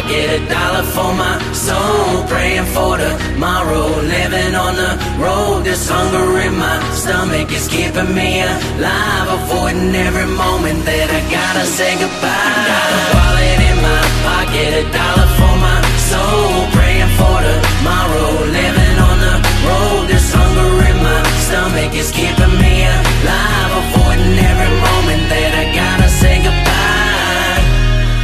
get a dollar for my soul, praying for tomorrow, living on the road. This hunger in my stomach is keeping me alive, avoiding every moment that I gotta say goodbye.